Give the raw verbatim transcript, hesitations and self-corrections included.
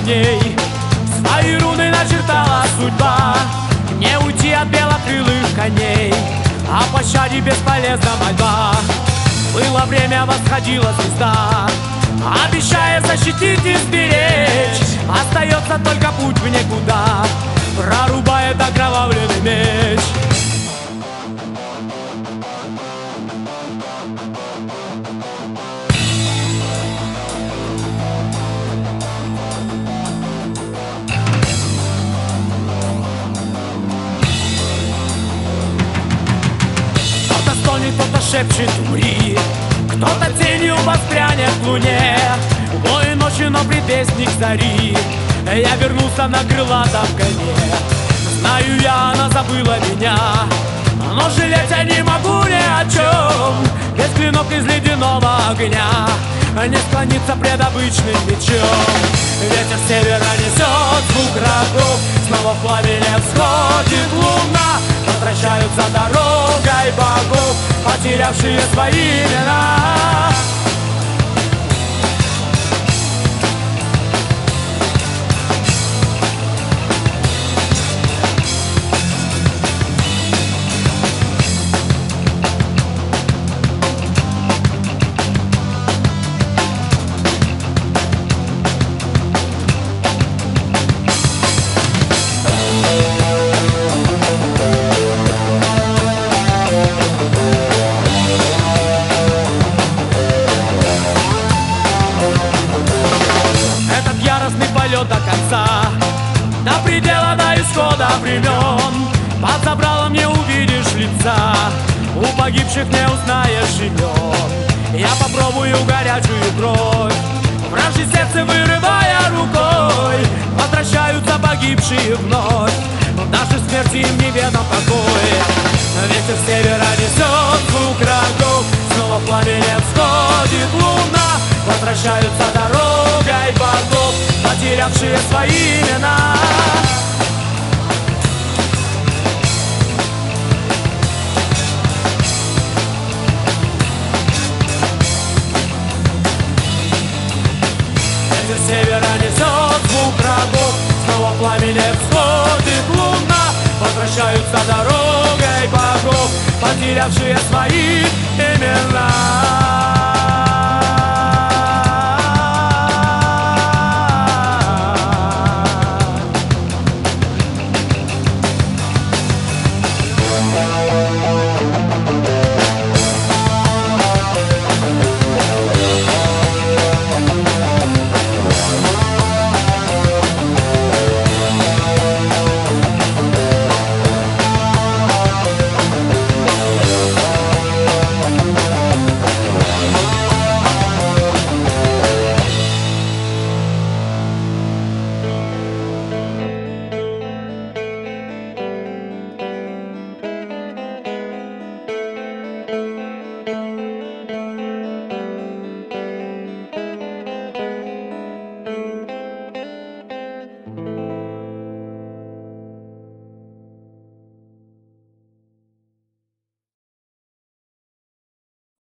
камней. Свои руны начертала судьба, не уйти от белокрылых коней. О пощаде бесполезна мольба, было время, восходила звезда, обещая защитить и сберечь. Остается только путь в никуда, прорубает окровавленный меч. Кто-то стонет, кто-то шепчет «умри», кто-то тенью воспрянет к луне. Бой ночью, но предвестник зари, я вернулся на крылатом коне. Знаю я, она забыла меня, но жалеть я не могу ни о чем. Без клинок из ледяного огня не склониться пред обычным мечом. Ветер с севера несет звук рогов, снова в пламени всходит луна. Возвращаются дорогой богов, потерявшие свои имена. Полет до конца, до предела, до исхода времен. Под забралом не увидишь лица, у погибших не узнаешь имен. Я попробую горячую кровь, вражье сердце вырывая рукой. Возвращаются погибшие вновь, даже смерти им неведом покой. Ветер с севера несет звук рогов, снова в пламени всходит луна. Возвращаются дорогой богов, потерявшие свои имена. Ветер с севера несет звук рогов, снова в пламени всходит луна. Возвращаются дорогой богов, потерявшие свои имена.